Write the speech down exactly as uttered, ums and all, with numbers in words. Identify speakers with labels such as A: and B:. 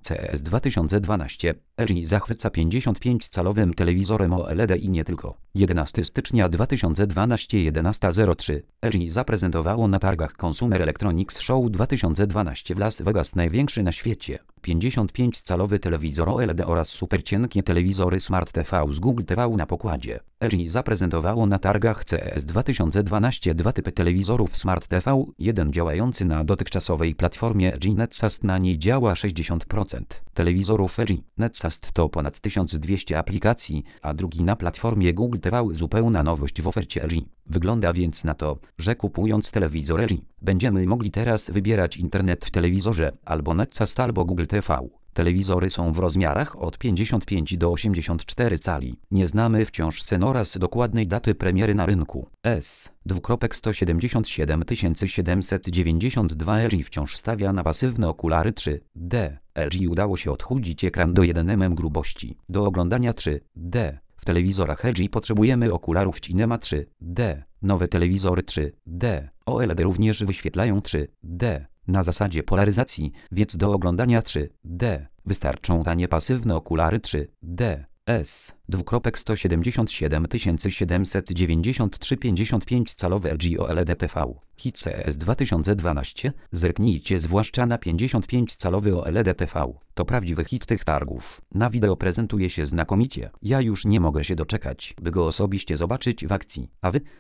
A: C E S dwa tysiące dwanaście. L G zachwyca pięćdziesiąt pięć calowym telewizorem O L E D i nie tylko. jedenastego stycznia dwa tysiące dwunastego jedenasta zero trzy. L G zaprezentowało na targach Consumer Electronics Show dwa tysiące dwanaście w Las Vegas największy na świecie pięćdziesiąt pięć calowy telewizor O L E D oraz supercienkie telewizory Smart T V z Google T V na pokładzie. L G zaprezentowało na targach C E S dwa tysiące dwanaście dwa typy telewizorów Smart T V, jeden działający na dotychczasowej platformie L G Netsast, na niej działa sześćdziesiąt procent telewizorów L G Netsast to ponad tysiąc dwieście aplikacji, a drugi na platformie Google T V, zupełna nowość w ofercie L G. Wygląda więc na to, że kupując telewizor L G, będziemy mogli teraz wybierać internet w telewizorze, albo Netsast, albo Google T V. Telewizory są w rozmiarach od pięćdziesiąt pięć do osiemdziesięciu czterech cali. Nie znamy wciąż cen oraz dokładnej daty premiery na rynku. S. sto siedemdziesiąt siedem tysięcy siedemset dziewięćdziesiąt dwa. L G wciąż stawia na pasywne okulary trzy D. L G udało się odchudzić ekran do jeden milimetr grubości. Do oglądania trzy D w telewizorach L G potrzebujemy okularów Cinema trzy D. Nowe telewizory trzy D O L E D również wyświetlają trzy D na zasadzie polaryzacji, więc do oglądania trzy D wystarczą tanie pasywne okulary trzy D. S. sto siedemdziesiąt siedem tysięcy siedemset dziewięćdziesiąt trzy pięćdziesiąt pięć calowe L G O L E D T V. Hit C E S dwa tysiące dwanaście. Zerknijcie zwłaszcza na pięćdziesiąt pięć calowy O L E D T V. To prawdziwy hit tych targów. Na wideo prezentuje się znakomicie. Ja już nie mogę się doczekać, by go osobiście zobaczyć w akcji. A wy?